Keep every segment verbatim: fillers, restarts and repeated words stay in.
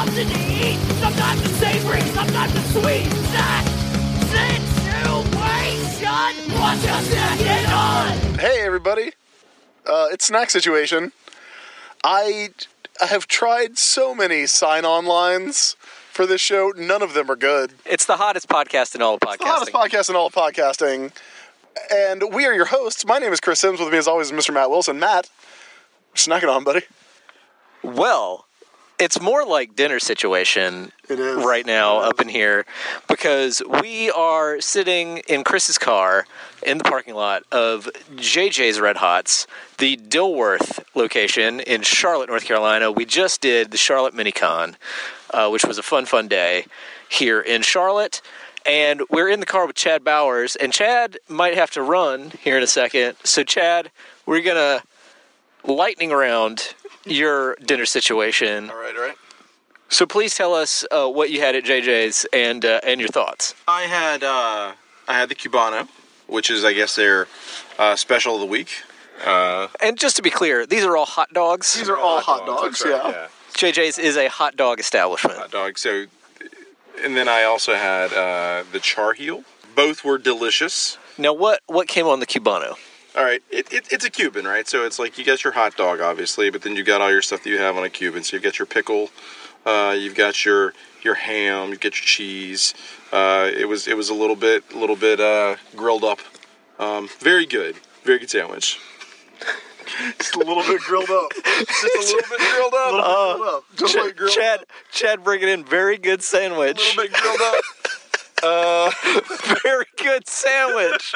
something to eat. Sometimes it's savory, sometimes it's sweet. Snack situation. Watch us snack it on. Hey, everybody. Uh, it's Snack Situation. I, I have tried so many sign-on lines for this show. None of them are good. It's the hottest podcast in all of podcasting. It's the hottest podcast in all of podcasting. And we are your hosts. My name is Chris Sims. With me, as always, is Mister Matt Wilson. Matt, snack it on, buddy. Well, it's more like dinner situation It is. right now It is. up in here because we are sitting in Chris's car in the parking lot of J J's Red Hots, the Dilworth location in Charlotte, North Carolina. We just did the Charlotte Minicon, uh, which was a fun, fun day here in Charlotte. And we're in the car with Chad Bowers, and Chad might have to run here in a second. So, Chad, we're going to lightning round your dinner situation. All right, all right. So please tell us uh, what you had at J J's and uh, and your thoughts. I had uh, I had the Cubano, which is I guess their uh, special of the week. Uh, And just to be clear, these are all hot dogs. These are all hot dogs, that's right, yeah. J J's is a hot dog establishment. hot dog. So, and then I also had uh, the char heel. Both were delicious. Now, what, what came on the Cubano? All right, it, it, it's a Cuban, right? So it's like you got your hot dog, obviously, but then you got all your stuff that you have on a Cuban. So you've got your pickle, uh, you've got your your ham, you get your cheese. Uh, it was it was a little bit a little bit uh, grilled up. Um, very good, very good sandwich. Just a little bit grilled up. Just a little bit grilled up. A little bit grilled up. Just Ch- like grilled Chad, up. Chad bringing in very good A sandwich. little bit grilled up. Uh, Very good sandwich.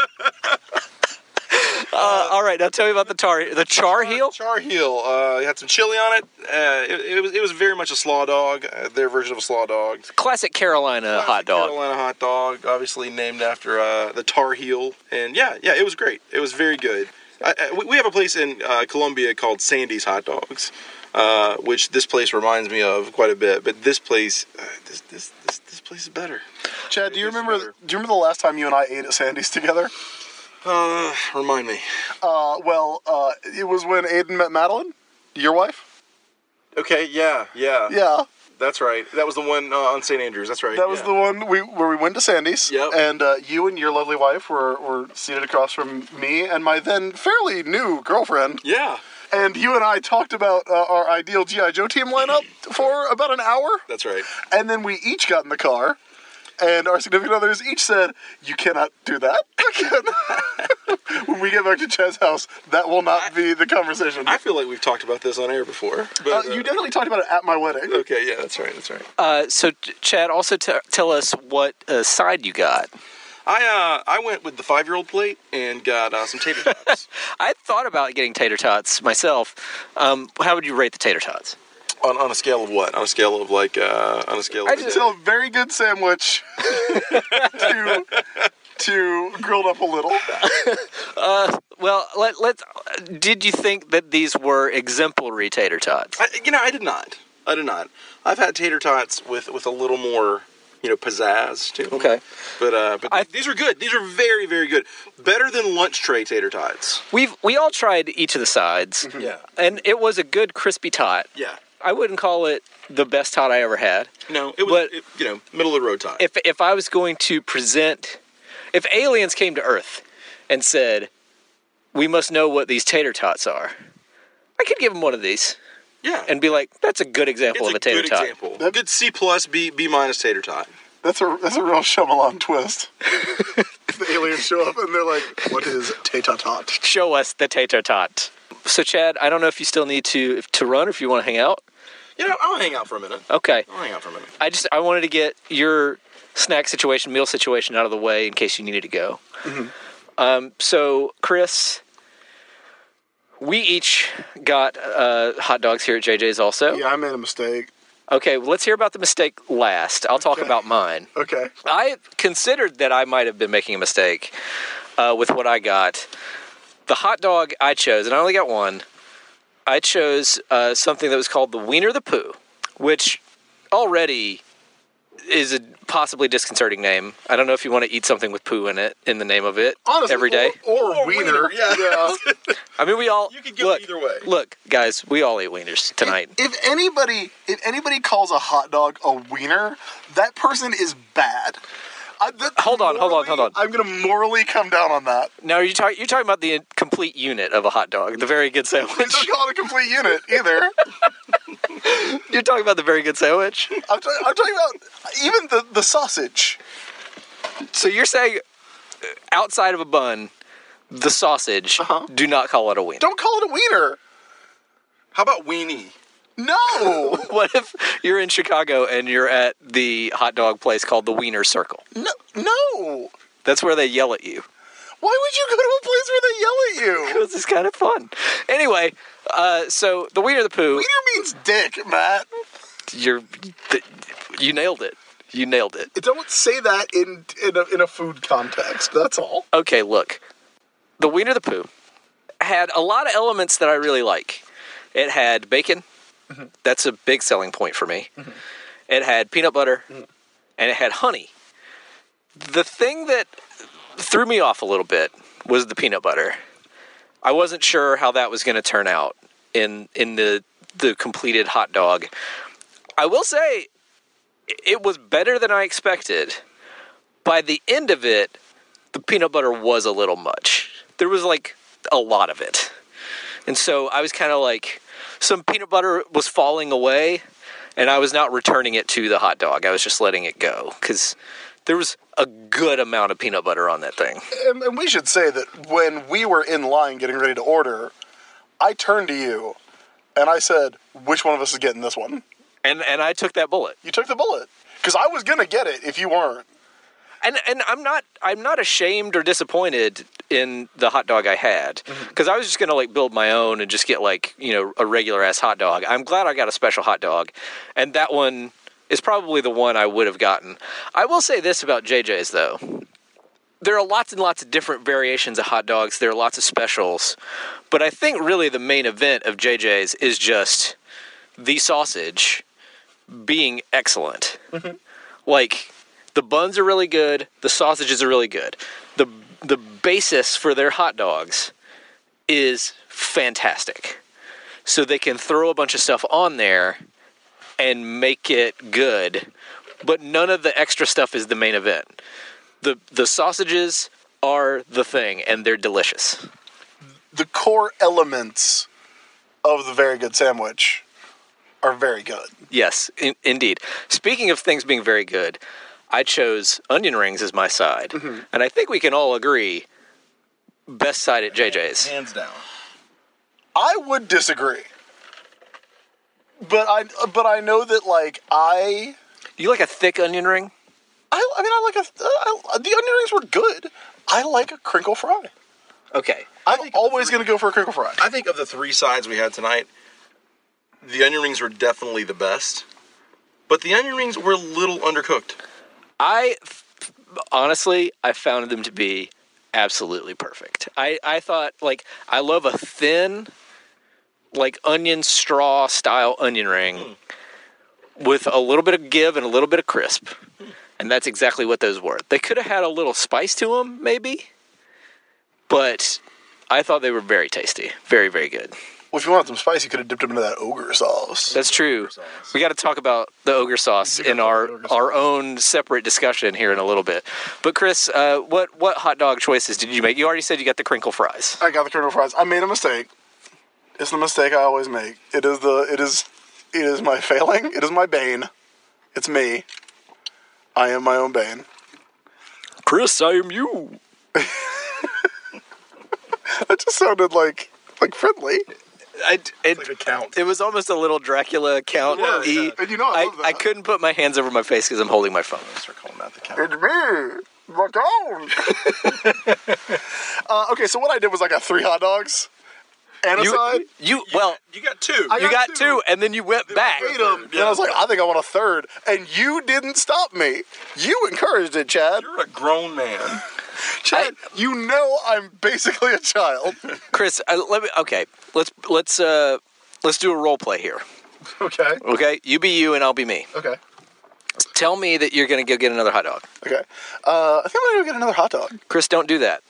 Uh, all right, now tell me about the tar, the char heel. Char heel. Uh, it had some chili on it. Uh, it, it was it was very much a slaw dog. Uh, their version of a slaw dog. Classic Carolina hot dog. Carolina hot dog, obviously named after uh, the Tar Heel. And yeah, yeah, it was great. It was very good. I, I, we- we have a place in uh, Columbia called Sandy's Hot Dogs, uh, which this place reminds me of quite a bit. But this place, uh, this, this this this place is better. Chad, do you It is remember? better. Do you remember the last time you and I ate at Sandy's together? Uh, remind me. Uh, well, uh, it was when Aiden met Madeline, your wife. Okay, yeah, yeah, Yeah, that's right. That was the one uh, on Saint Andrews. That's right. that was yeah. the one we where we went to Sandy's. Yep. And uh, you and your lovely wife were, were seated across from me and my then fairly new girlfriend. Yeah, And you and I talked about uh, our ideal G I Joe team lineup for about an hour. that's right. And then we each got in the car, and our significant others each said, "You cannot do that again." When we get back to Chad's house, that will not be the conversation. I feel like we've talked about this on air before. But, uh, you definitely talked about it at my wedding. Okay, yeah, that's right. That's right. Uh, so, Chad, also t- tell us what uh, side you got. I uh I went with the five year old plate and got uh, some tater tots. I thought about getting tater tots myself. Um, how would you rate the tater tots? on on a scale of what? On a scale of like uh on a scale of I just tell a very good sandwich to to grilled up a little. Well, let let. Did you think that these were exemplary tater tots? I, you know, I did not. I did not. I've had tater tots with with a little more, you know, pizzazz to them. Okay. But uh but I- these are good. These are very very good. Better than lunch tray tater tots. We've we all tried each of the sides, Yeah. and it was a good crispy tot. Yeah. I wouldn't call it the best tot I ever had. No, it was But- it, you know, middle of the road tot. If if I was going to present, if aliens came to Earth and said, "We must know what these tater tots are," I could give them one of these yeah. and be like, "That's a good example it's of a a tater good tot." example. That- Good C plus B B minus tater tot. That's a that's a real Shyamalan twist. The aliens show up and they're like, "What is tater-tot?" Show us the tater tot. So, Chad, I don't know if you still need to if, to run or if you want to hang out. You know, I'll hang out for a minute. Okay. I'll hang out for a minute. I just I wanted to get your snack situation, meal situation out of the way in case you needed to go. Mm-hmm. Um, so, Chris, we each got uh, hot dogs here at J J's also. Yeah, I made a mistake. Okay, well, let's hear about the mistake last. I'll talk Okay. about mine. Okay. I considered that I might have been making a mistake uh, with what I got. The hot dog I chose, and I only got one, I chose uh, something that was called the Wiener the Pooh, which already is a possibly disconcerting name. I don't know if you want to eat something with poo in it, in the name of it, Honestly, every day. Or, or, Or wiener. wiener, yeah. I mean, we all You could go look, either way. Look, guys, we all eat wieners tonight. If, if anybody, if anybody calls a hot dog a wiener, that person is bad. I, that, Hold on, hold on, hold on. I'm gonna morally come down on that. Now, are you talking? You're talking about the complete unit of a hot dog, the very good sandwich. Don't call it a complete unit either. You're talking about the very good sandwich. I'm, ta- I'm talking about even the, the sausage. So you're saying, uh, outside of a bun, the sausage, Uh-huh. do not call it a wiener. Don't call it a wiener. How about weenie? No. What if you're in Chicago and you're at the hot dog place called the Wiener Circle? No. No. That's where they yell at you. Why would you go to a place where they yell at you? Because it's kind of fun. Anyway, uh, so the Wiener the Pooh, Wiener means dick, Matt. you're, th- you nailed it. You nailed it. Don't say that in in a, in a food context. That's all. Okay, look. The Wiener the Pooh had a lot of elements that I really like. It had bacon. Mm-hmm. That's a big selling point for me. Mm-hmm. It had peanut butter. Mm-hmm. And it had honey. The thing that threw me off a little bit was the peanut butter. I wasn't sure how that was going to turn out in in the the completed hot dog. I will say it was better than I expected. By the end of it, the peanut butter was a little much. There was like a lot of it. And so I was kind of like, some peanut butter was falling away, and I was not returning it to the hot dog. I was just letting it go because there was a good amount of peanut butter on that thing. And, and we should say that when we were in line getting ready to order, I turned to you and I said, which one of us is getting this one? And and I took that bullet. You took the bullet. Because I was going to get it if you weren't. And and I'm not I'm not ashamed or disappointed in the hot dog I had, because I was just gonna like build my own and just get like, you know, a regular ass hot dog. I'm glad I got a special hot dog, and that one is probably the one I would have gotten. I will say this about J J's though. There are lots and lots of different variations of hot dogs. There are lots of specials, but I think really the main event of J J's is just the sausage being excellent. Mm-hmm. Like, the buns are really good. The sausages are really good. The the basis for their hot dogs is fantastic. So they can throw a bunch of stuff on there and make it good, but none of the extra stuff is the main event. The the sausages are the thing, and they're delicious. The core elements of the very good sandwich are very good. Yes, in, indeed. Speaking of things being very good, I chose onion rings as my side. Mm-hmm. And I think we can all agree, best side at J J's. Hands down. I would disagree. But I but I know that, like, I... You like a thick onion ring? I, I mean, I like a... I, the onion rings were good. I like a crinkle fry. Okay. I'm always going to go for a crinkle fry. I think of the three sides we had tonight, the onion rings were definitely the best. But the onion rings were a little undercooked. I, honestly, I found them to be absolutely perfect. I, I thought, like, I love a thin, like, onion straw style onion ring mm. with a little bit of give and a little bit of crisp. Mm. And that's exactly what those were. They could have had a little spice to them, maybe. But I thought they were very tasty. Very, very good. Well, if you wanted some spice, you could have dipped them into that ogre sauce. That's true. We got to talk about the ogre sauce in our sauce. our own separate discussion here in a little bit. But Chris, uh, what what hot dog choices did you make? You already said you got the crinkle fries. I got the crinkle fries. I made a mistake. It's the mistake I always make. It is the it is it is my failing. It is my bane. It's me. I am my own bane. Chris, I am you. That just sounded like like friendly. I, it, like a count. It was almost a little Dracula count. Yeah, yeah. And you know I, I, love that. I couldn't put my hands over my face because I'm holding my phone. Start calling that the count. It's me, Macone. uh, okay, so what I did was I got three hot dogs and a you, side. You well, you got two. I you got, got two. two, and then you went then back. I ate them, yeah. And I was like, I think I want a third, and you didn't stop me. You encouraged it, Chad. You're a grown man. Chad, I, you know I'm basically a child. Chris, uh, let me. Okay, let's let's uh let's do a role play here. Okay. Okay, you be you and I'll be me. Okay. Tell me that you're going to go get another hot dog. Okay. Uh, I think I'm going to go get another hot dog. Chris, don't do that.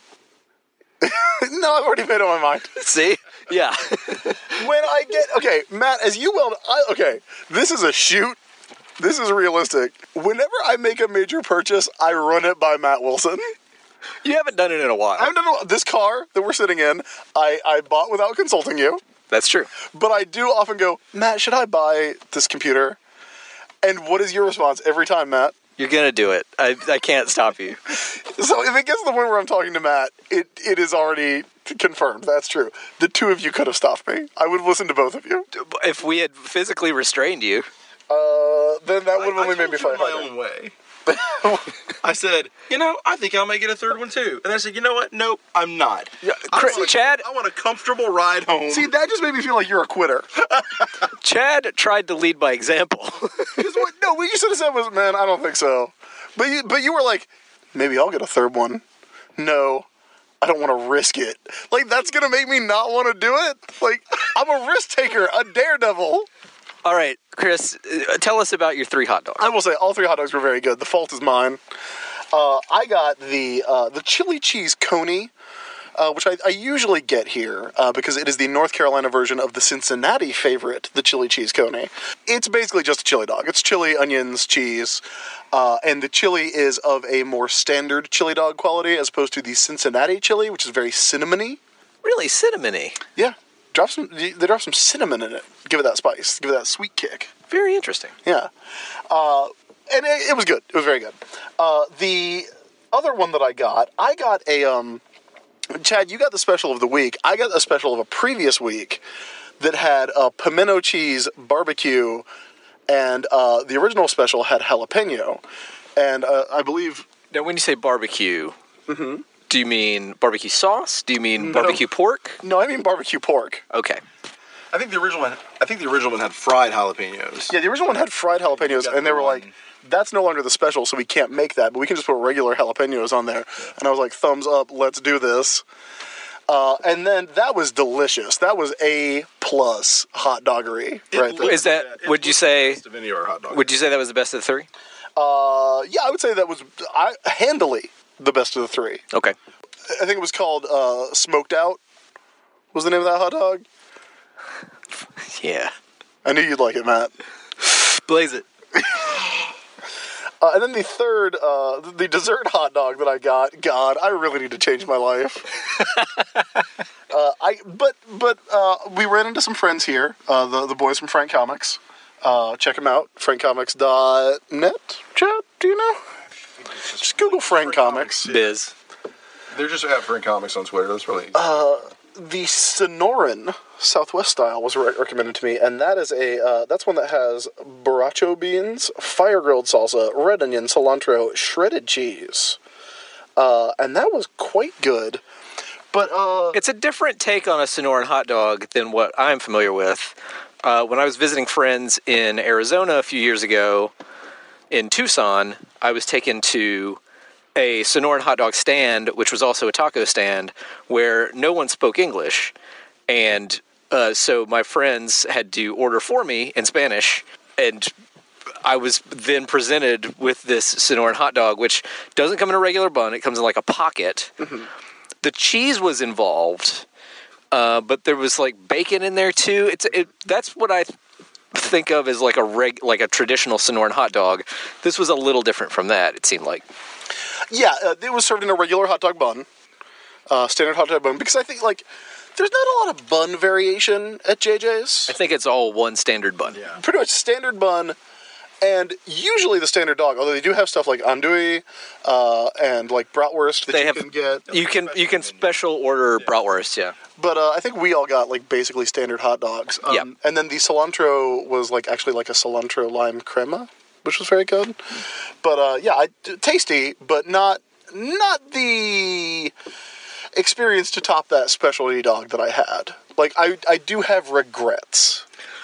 No, I've already made up my mind. See? Yeah. When I get... Okay, Matt, as you well... I, okay, this is a shoot. This is realistic. Whenever I make a major purchase, I run it by Matt Wilson. You haven't done it in a while. I haven't done it. This car that we're sitting in, I, I bought without consulting you. That's true. But I do often go, Matt, should I buy this computer? And what is your response every time, Matt? You're going to do it. I, I can't stop you. So if it gets to the point where I'm talking to Matt, it, it is already confirmed. That's true. The two of you could have stopped me. I would have listened to both of you. If we had physically restrained you. Uh, then that would have I, only I made me told you fight my harder. own way. I said, you know, I think I'll make it a third one too. And I said, you know what? Nope, I'm not. Yeah, I Chris- want a- Chad- I want a comfortable ride home. See, that just made me feel like you're a quitter. Chad tried to lead by example. Because what, no, what you should have said was, man, I don't think so. But you, but you were like, maybe I'll get a third one. No, I don't want to risk it. Like, that's going to make me not want to do it? Like, I'm a risk taker, a daredevil. All right, Chris, uh, tell us about your three hot dogs. I will say, all three hot dogs were very good. The fault is mine. Uh, I got the uh, the chili cheese coney, uh, which I, I usually get here uh, because it is the North Carolina version of the Cincinnati favorite, the chili cheese coney. It's basically just a chili dog. It's chili, onions, cheese, uh, and the chili is of a more standard chili dog quality as opposed to the Cincinnati chili, which is very cinnamony. Really cinnamony. Yeah, drop some. They drop some cinnamon in it. Give it that spice. Give it that sweet kick. Very interesting. Yeah. Uh, and it, it was good. It was very good. Uh, the other one that I got, I got a, um, Chad, you got the special of the week. I got a special of a previous week that had a pimento cheese barbecue, and uh, the original special had jalapeno. And uh, I believe... Now, when you say barbecue, Mm-hmm. do you mean barbecue sauce? Do you mean barbecue pork? No, I mean barbecue pork. Okay. I think the original one. I think the original one had fried jalapenos. Yeah, the original one had fried jalapenos, got and they the were one- like, that's no longer the special, so we can't make that, but we can just put regular jalapenos on there. And I was like, thumbs up, let's do this. Uh, and then that was delicious. That was A plus hot doggery right there. Is that- would you say- Of any of our hot dogs. Would you say that was the best of the three? Uh, yeah, I would say that was I, handily the best of the three. Okay. I think it was called uh, Smoked Out, was the name of that hot dog. Yeah. I knew you'd like it, Matt. Blaze it. Uh, and then the third, uh, the dessert hot dog that I got. God, I really need to change my life. uh, I but but uh, we ran into some friends here. Uh, the the boys from Frank Comics. Uh, check them out. frank comics dot net. Chad, do you know? Just Google Frank Comics. Biz. They're just at Frank Comics on Twitter. That's really easy. The Sonoran Southwest style was re- recommended to me, and that is a uh, that's one that has borracho beans, fire grilled salsa, red onion, cilantro, shredded cheese, uh, and that was quite good. But uh, It's a different take on a Sonoran hot dog than what I'm familiar with. Uh, when I was visiting friends in Arizona a few years ago, in Tucson, I was taken to a Sonoran hot dog stand, which was also a taco stand, where no one spoke English. And uh, so my friends had to order for me in Spanish, and I was then presented with this Sonoran hot dog, which doesn't come in a regular bun. It comes in like a pocket. Mm-hmm. The cheese was involved, uh, but there was like bacon in there too. It's it. That's what I think of as like a reg, like a traditional Sonoran hot dog. This was a little different from that. It seemed like. yeah, uh, it was served in a regular hot dog bun, uh, standard hot dog bun. Because I think like there's not a lot of bun variation at J J's. I think it's all one standard bun. Yeah. Pretty much standard bun, and usually the standard dog. Although they do have stuff like andouille uh, and like bratwurst that They you have- can get. You can you can special order bratwurst, yeah. But uh, I think we all got like basically standard hot dogs. Um, Yeah. And then the cilantro was like actually like a cilantro lime crema, which was very good. But uh, yeah, I, tasty, but not not the experience to top that specialty dog that I had. Like I I do have regrets.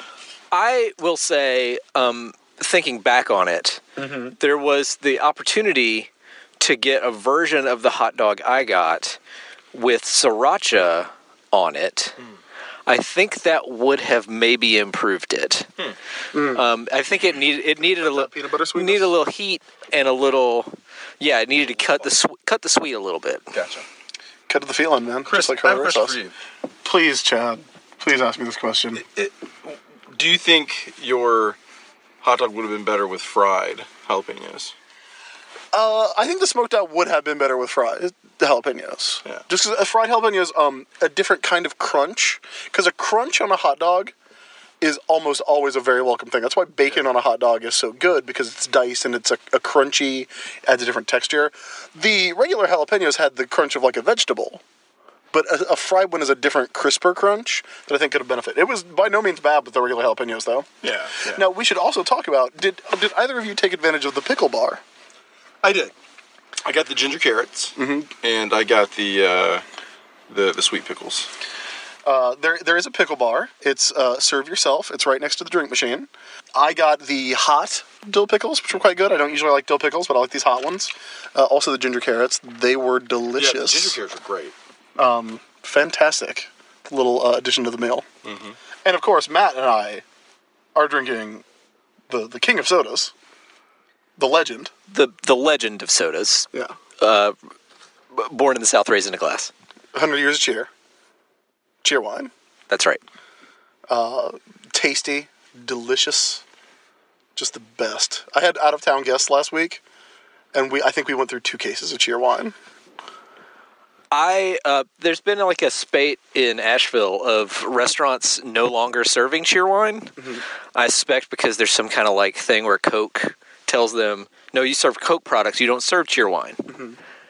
I will say, um, thinking back on it, there was the opportunity to get a version of the hot dog I got with sriracha on it. I think that would have maybe improved it. Hmm. Um, I think it needed it needed a little peanut butter sweetness? needed a little heat and a little, yeah, it needed to cut the sw- cut the sweet a little bit. Gotcha. Cut to the feeling, man. Chris, Just like I have a Herrera question sauce. for you. Please, Chad. Please ask me this question. It, do you think your hot dog would have been better with fried jalapenos? Uh, I think the smoked out would have been better with fried jalapenos. Yeah. Just because a fried jalapeno is um, a different kind of crunch. Because a crunch on a hot dog is almost always a very welcome thing. That's why bacon on a hot dog is so good, because it's diced and it's a, a crunchy, adds a different texture. The regular jalapenos had the crunch of like a vegetable. But a, a fried one is a different, crisper crunch that I think could have benefited. It was by no means bad with the regular jalapenos, though. Yeah. yeah. Now, we should also talk about, did did either of you take advantage of the pickle bar? I did. I got the ginger carrots, Mm-hmm. and I got the uh, the the sweet pickles. Uh, there, there is a pickle bar. It's uh, serve yourself. It's right next to the drink machine. I got the hot dill pickles, which were quite good. I don't usually like dill pickles, but I like these hot ones. Uh, also, the ginger carrots. They were delicious. Yeah, the ginger carrots are great. Fantastic little uh, addition to the meal. Mm-hmm. And of course, Matt and I are drinking the the king of sodas, the legend. The the legend of sodas, Yeah, b- born in the South, raised in a glass. one hundred years of cheer. Cheer wine. That's right. Tasty, delicious, just the best. I had out of town guests last week, and we I think we went through two cases of cheer wine. I uh, there's been like a spate in Asheville of restaurants no longer serving cheer wine. Mm-hmm. I suspect because there's some kind of like thing where Coke tells them, no, you serve Coke products, you don't serve cheer wine. Mm-hmm.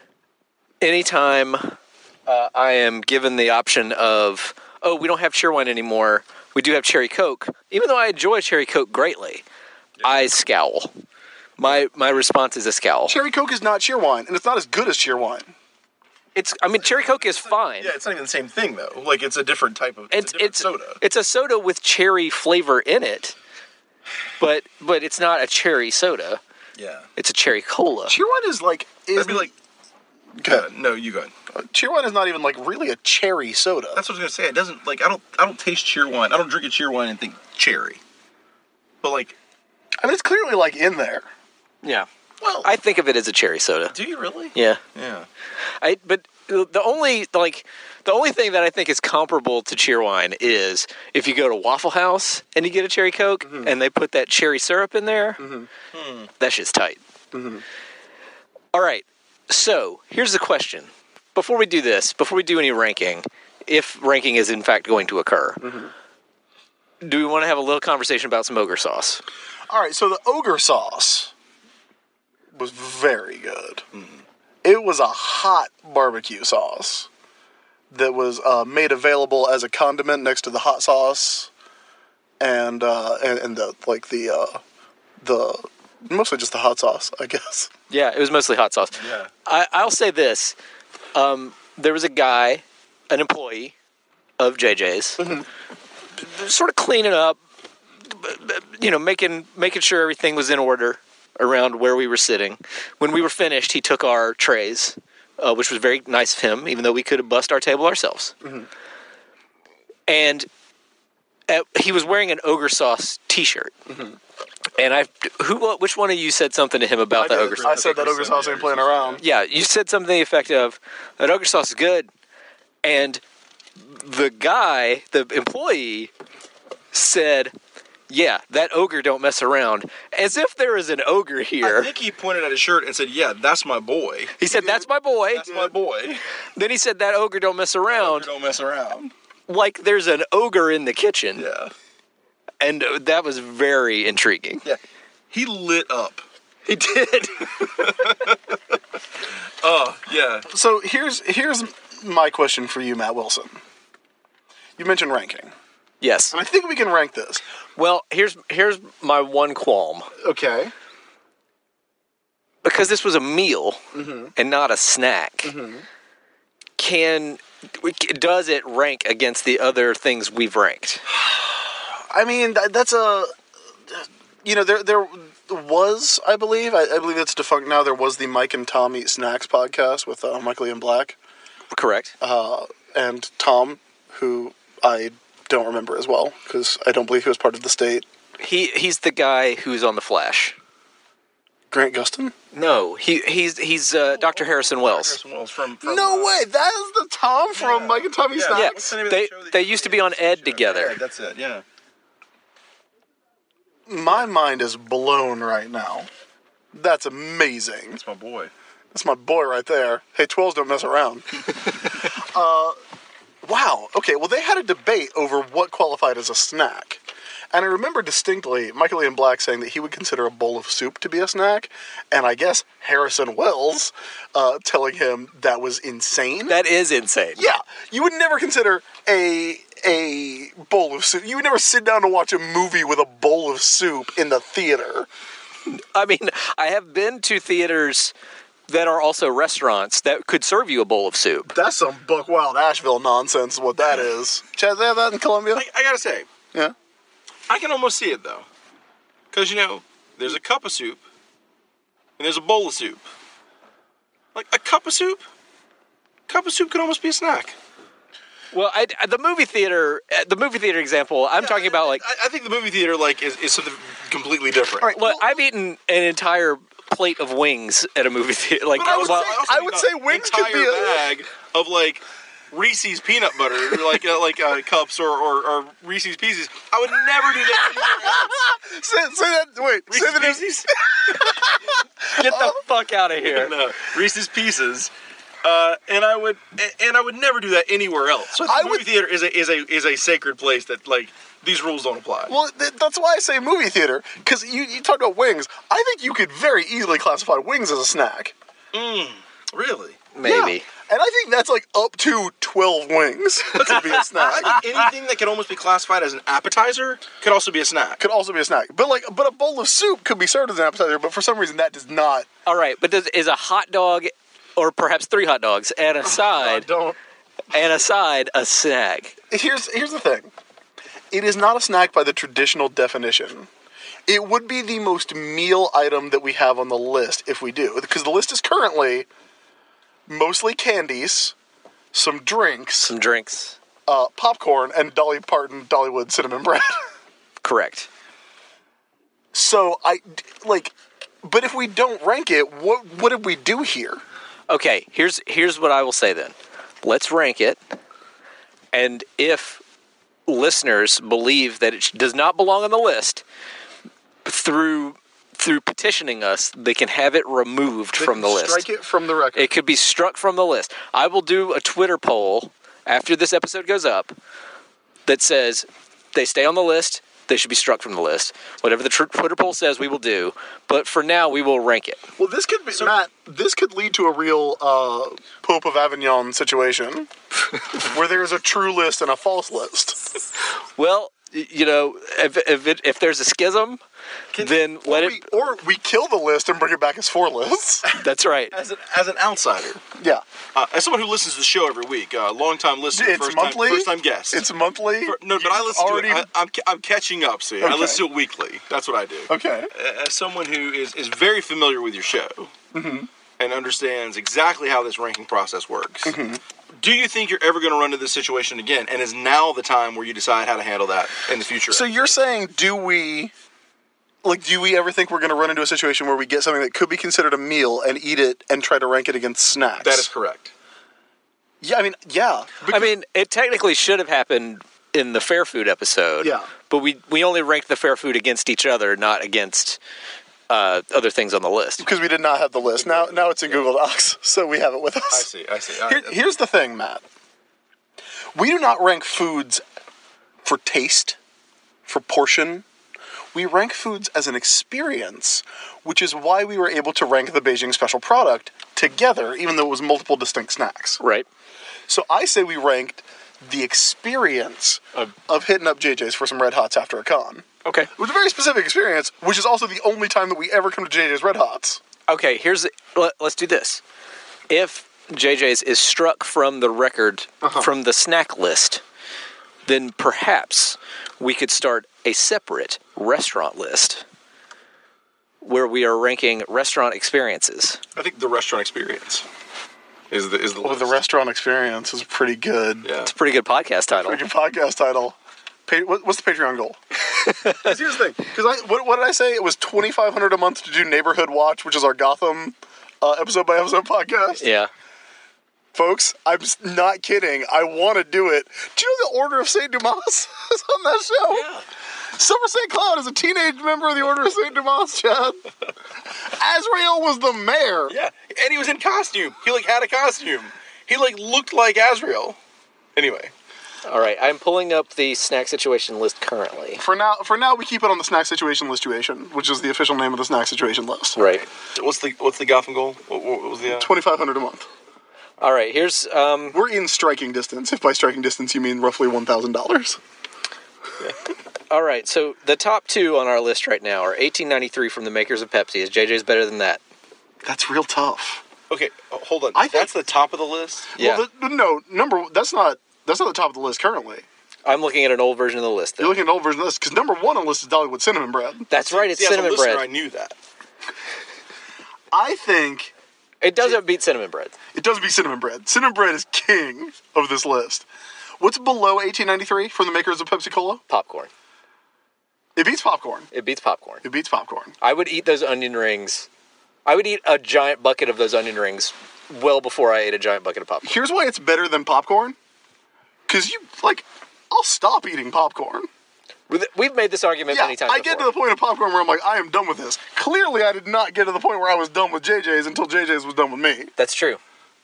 Anytime uh, I am given the option of, oh, we don't have cheer wine anymore, we do have cherry Coke, even though I enjoy cherry Coke greatly, I scowl. My my response is a scowl. Cherry Coke is not cheer wine, and it's not as good as cheer wine. It's I mean cherry Coke is fine. Yeah, it's not even the same thing though. Like it's a different type of It's it's, a different it's soda. It's a soda with cherry flavor in it, but but it's not a cherry soda. Yeah. It's a cherry cola. Cheer wine is like is That'd be like. okay. Uh, no, you go ahead. Cheer wine is not even like really a cherry soda. That's what I was gonna say. It doesn't like I don't I don't taste cheer wine. I don't drink a cheer wine and think cherry. But like, I mean, it's clearly like in there. Yeah, well, I think of it as a cherry soda. do you really? Yeah, Yeah. I but the only like the only thing that I think is comparable to cheer wine is if you go to Waffle House and you get a cherry Coke Mm-hmm. and they put that cherry syrup in there. Hmm. That shit's tight. Mm-hmm. All right, so here's the question: before we do this, before we do any ranking, if ranking is in fact going to occur, Mm-hmm. do we want to have a little conversation about some ogre sauce? All right, so the ogre sauce was very good. Mm-hmm. It was a hot barbecue sauce that was uh, made available as a condiment next to the hot sauce, and uh, and, and the like the uh, the mostly just the hot sauce, I guess. Yeah, it was mostly hot sauce. Yeah. I, I'll say this: um, there was a guy, an employee of J J's, sort of cleaning up, you know, making making sure everything was in order around where we were sitting. When we were finished, he took our trays, uh, which was very nice of him, even though we could have bussed our table ourselves. Mm-hmm. And at, he was wearing an ogre sauce T-shirt. Mm-hmm. And I, who, which one of you said something to him about the I, ogre did. sauce? I said that ogre sauce ain't playing around. Yeah, you said something to the effect of, that ogre sauce is good. And the guy, the employee, said, yeah, that ogre don't mess around. As if there is an ogre I here. think he pointed at his shirt and said, "Yeah, that's my boy. He said, that's my boy. That's my boy. Then he said, that ogre don't mess around. Don't mess around." Like there's an ogre in the kitchen. Yeah. And that was very intriguing. Yeah. He lit up. He did. Oh, yeah. So here's here's my question for you, Matt Wilson. You mentioned ranking, Yes. and I think we can rank this. Well, here's here's my one qualm. Okay. Because this was a meal Mm-hmm. and not a snack. Can does it rank against the other things we've ranked? I mean, that, that's a, you know, there there was, I believe, I, I believe it's defunct now. There was the Mike and Tom Eat Snacks podcast with uh, Michael Ian Black Correct. uh, and Tom, who I don't remember as well because I don't believe he was part of the state. He he's the guy who's on The Flash. Grant Gustin? No, he he's he's uh, Doctor Harrison Wells. Harrison Wells from, from No uh, way! That is the Tom from Yeah. Mike and Tommy Yeah. Snacks? Yeah, What's the name of they the show that they you used to did? be on Ed Show. together. Ed, that's it. Yeah. My mind is blown right now. That's amazing. That's my boy. That's my boy right there. Hey, twelves don't mess around. uh, wow. Okay, well, they had a debate over what qualified as a snack. And I remember distinctly Michael Ian Black saying that he would consider a bowl of soup to be a snack. And I guess Harrison Wells uh, telling him that was insane. That is insane. Yeah, you would never consider a a bowl of soup. You would never sit down to watch a movie with a bowl of soup in the theater. I mean, I have been to theaters that are also restaurants that could serve you a bowl of soup. That's some Buck Wild Asheville nonsense is what that is. Chad, they have that in Columbia? I, I gotta say, Yeah. I can almost see it though, because you know, there's a cup of soup, and there's a bowl of soup. Like a cup of soup, cup of soup could almost be a snack. Well, I, the movie theater, the movie theater example, I'm talking about like. I, I think the movie theater like is, is something completely different. All right. Look, I've eaten an entire plate of wings at a movie theater. Like, But I would, well, say, also I think would a say wings could entire be a- bag of like Reese's peanut butter, like uh, like uh, cups or, or, or Reese's Pieces. I would never do that anywhere else. Say, say that. Wait. Reese's say that. Pieces. get the fuck out of here. No, Reese's Pieces. Uh, and I would, and I would never do that anywhere else. So I the would- movie theater is a is a is a sacred place that like these rules don't apply. Well, th- that's why I say movie theater, because you, you talk about wings. I think you could very easily classify wings as a snack. Really? Maybe. Yeah. And I think that's like up to twelve wings to be a snack. I think anything that could almost be classified as an appetizer could also be a snack. Could also be a snack. But like, but a bowl of soup could be served as an appetizer, but for some reason that does not. All right, but does, is a hot dog, or perhaps three hot dogs, and a side, Don't. and a side, a snack? Here's here's the thing. It is not a snack by the traditional definition. It would be the most meal item that we have on the list if we do, because the list is currently mostly candies, some drinks, Some drinks. uh, popcorn, and Dolly Parton Dollywood cinnamon bread. Correct. So I like, but if we don't rank it, what what did we do here? Okay, here's here's what I will say then. Let's rank it, and if listeners believe that it sh- does not belong on the list, through through petitioning us, they can have it removed from the list. Strike it from the record. It could be struck from the list. I will do a Twitter poll after this episode goes up that says they stay on the list, they should be struck from the list. Whatever the tr- Twitter poll says, we will do. But for now, we will rank it. Well, this could be Matt. This could lead to a real uh, Pope of Avignon situation, where there is a true list and a false list. Well, y- you know, if if, it, if there's a schism, then let or, it. we, or we kill the list and bring it back as four lists. That's right. As an as an outsider, Yeah, uh, as someone who listens to the show every week, uh, long time listener, it's first monthly. time first time guest. It's monthly. For- no, but I You've listen already... to it. I, I'm ca- I'm catching up. See, I Okay. listen to it weekly. That's what I do. Okay. As someone who is, is very familiar with your show and understands exactly how this ranking process works, do you think you're ever going to run into this situation again? And is now the time where you decide how to handle that in the future? So you're saying, do we, like, do we ever think we're going to run into a situation where we get something that could be considered a meal and eat it and try to rank it against snacks? that is correct. Yeah, I mean, yeah. I mean, it technically should have happened in the fair food episode. Yeah. But we we only ranked the fair food against each other, not against uh, other things on the list. Because we did not have the list. Now, now it's in Google Docs, so we have it with us. I see. I see. All Here, right. here's the thing, Matt. We do not rank foods for taste, for portion. We rank foods as an experience, which is why we were able to rank the Beijing Special Product together, even though it was multiple distinct snacks. Right. So I say we ranked the experience of, of hitting up J J's for some Red Hots after a con. Okay. It was a very specific experience, which is also the only time that we ever come to J J's Red Hots. Okay, here's the, let, let's do this. If J J's is struck from the record, Uh-huh. from the snack list, then perhaps we could start a separate restaurant list where we are ranking restaurant experiences. I think the restaurant experience is the is the Well, list. the restaurant experience is pretty good. Yeah. It's a pretty good podcast title. Pretty good podcast title. Pa- what, what's the Patreon goal? 'Cause here's the thing. Because I, what, what did I say? It was twenty-five hundred a month to do Neighborhood Watch, which is our Gotham uh, episode by episode podcast. Yeah. Folks, I'm s- not kidding. I want to do it. Do you know the Order of Saint Dumas is on that show? Yeah. Silver Saint Cloud is a teenage member of the Order of Saint Dumas, Chad. Azrael was the mayor. Yeah, and he was in costume. He like had a costume. He like looked like Azrael. Anyway, All right. I'm pulling up the snack situation list currently. For now, for now, we keep it on the Snack Situation Listuation, which is the official name of the Snack Situation list. Right. what's the what's the Gotham goal? What, what was the? Uh... twenty-five hundred a month. All right. Here's um. We're in striking distance. If by striking distance you mean roughly one thousand dollars. All right. So the top two on our list right now are eighteen ninety-three from the makers of Pepsi. Is J J's better than that? That's real tough. Okay, uh, hold on. I think- That's the top of the list. Yeah. Well, the, no, number that's not that's not the top of the list currently. I'm looking at an old version of the list. You're Though. looking at an old version of this because number one on the list is Dollywood cinnamon bread. That's right. It's See, as a cinnamon listener, bread. I knew that. I think It doesn't beat cinnamon bread. it does be cinnamon bread. Cinnamon bread is king of this list. What's below eighteen ninety-three from the makers of Pepsi Cola? Popcorn. It beats popcorn. It beats popcorn. It beats popcorn. I would eat those onion rings. I would eat a giant bucket of those onion rings well before I ate a giant bucket of popcorn. Here's why it's better than popcorn. Because you, like, I'll stop eating popcorn. With- We've made this argument Yeah, many times I get to before. the point of popcorn where I'm like, I am done with this. Clearly, I did not get to the point where I was done with J J's until J J's was done with me. That's true.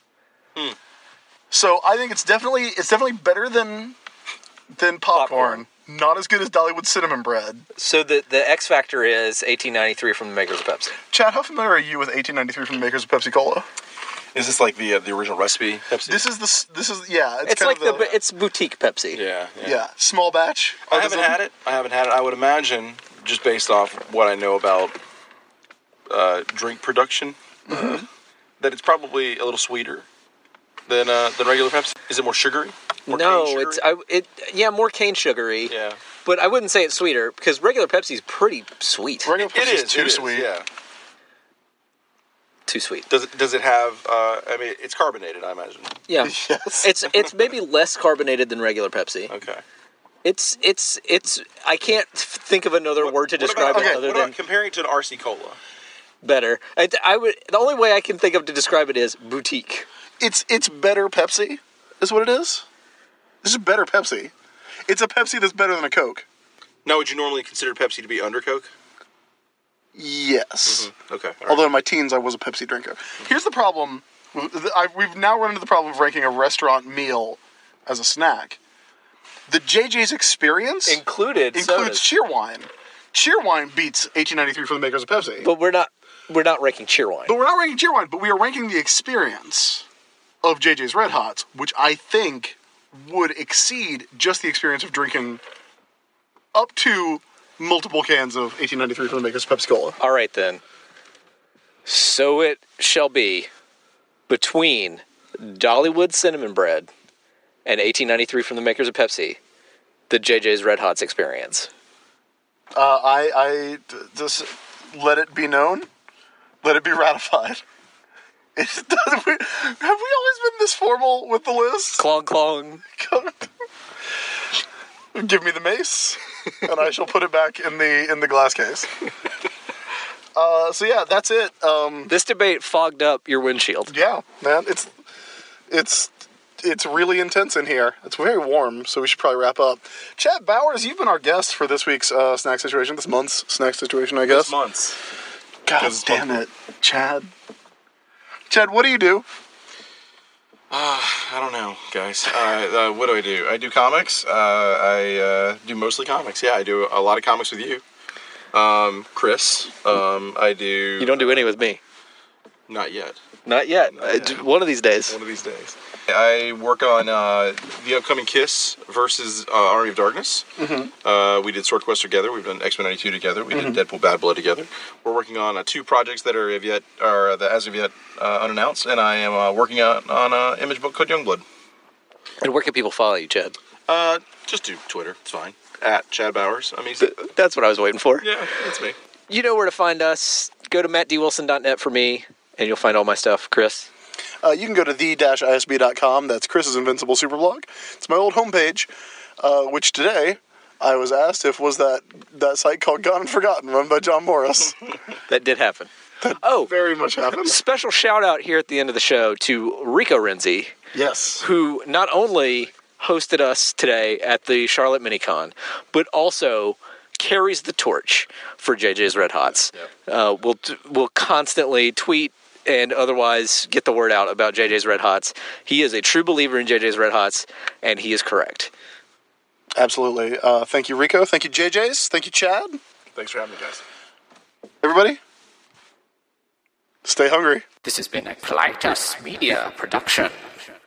So I think it's definitely it's definitely better than than popcorn. Popcorn. Not as good as Dollywood cinnamon bread. So the the X factor is eighteen ninety-three from the makers of Pepsi. Chad, how familiar are you with eighteen ninety-three from the makers of Pepsi Cola? Is this like the uh, the original recipe? Pepsi? This is the s- this is yeah. It's, It's kind like of the, it's boutique Pepsi. yeah, yeah. yeah small batch. I haven't artisan. had it. I haven't had it. I would imagine, just based off what I know about uh, drink production, that it's probably a little sweeter than uh, than regular Pepsi. Is it more sugary? More No, cane it's sugary? I, it yeah more cane sugary. Yeah. But I wouldn't say it's sweeter because regular Pepsi's pretty sweet. Regular It Pepsi's is too it is, sweet. Yeah. Too sweet. Does it does it have? Uh, I mean, it's carbonated. I imagine. Yeah. Yes. It's it's maybe less carbonated than regular Pepsi. Okay. It's it's it's I can't think of another word to What describe about, it okay, other what than about comparing it to an R C Cola? better. I, I would the only way I can think of to describe it is boutique. It's it's better Pepsi, is what it is. This is better Pepsi. It's a Pepsi that's better than a Coke. Now, would you normally consider Pepsi to be under Coke? Yes. Okay. all right. Although in my teens I was a Pepsi drinker. Here's the problem. I, we've now run into the problem of ranking a restaurant meal as a snack. The J J's experience Included includes sodas. Cheerwine. Cheerwine beats eighteen ninety-three from the makers of Pepsi. But we're not we're not ranking Cheerwine. But we're not ranking Cheerwine, but we are ranking the experience of J J's Red Hots, which I think would exceed just the experience of drinking up to multiple cans of eighteen ninety-three from the makers of Pepsi Cola. All right then. So it shall be between Dollywood cinnamon bread and eighteen ninety-three from the makers of Pepsi, the J J's Red Hots experience. Uh, I, I d- just let it be known, let it be ratified. It doesn't, we, have we always been this formal with the list? Clong clong. Give me the mace, and I shall put it back in the in the glass case. Uh, so yeah, that's it. Um, This debate fogged up your windshield. yeah, man, it's it's it's really intense in here. It's very warm, so we should probably wrap up. Chad Bowers, you've been our guest for this week's uh, snack situation, this month's snack situation, I guess. Six months. God This damn month. it, Chad. Chad, what do you do? I don't know, guys. Uh, uh, what do I do? I do comics. Uh, I uh, do mostly comics. Yeah, I do a lot of comics with you, um, Chris. Um, I do. You don't do any with me. Not yet. Not yet. Not yet. Uh, One of these days. One of these days. I work on uh, the upcoming Kiss versus uh, Army of Darkness. Mm-hmm. Uh, we did Sword Quest together. We've done X-Men ninety-two together. We Mm-hmm. did Deadpool Bad Blood together. We're working on uh, two projects that are of yet are that as of yet uh, unannounced, and I am uh, working on on an image book called Youngblood. And where can people follow you, Chad? Uh, just do Twitter. It's fine. At Chad Bowers. I mean, That's what I was waiting for. yeah, that's me. You know where to find us. Go to matt d wilson dot net for me, and you'll find all my stuff. Chris? Uh, you can go to the dash I S B dot com. That's Chris's Invincible Superblog. It's my old homepage, uh, which today I was asked if was that that site called Gone and Forgotten, run by John Morris. That did happen. Oh, Very much happened. special shout out here at the end of the show to Rico Renzi, Yes. who not only hosted us today at the Charlotte Minicon, but also carries the torch for J J's Red Hots. Yep. Uh, we'll we'll constantly tweet and otherwise get the word out about J J's Red Hots. He is a true believer in J J's Red Hots, and he is correct. Absolutely. Uh, thank you, Rico. Thank you, J J's. Thank you, Chad. Thanks for having me, guys. Everybody, stay hungry. This has been a Clytus Media production.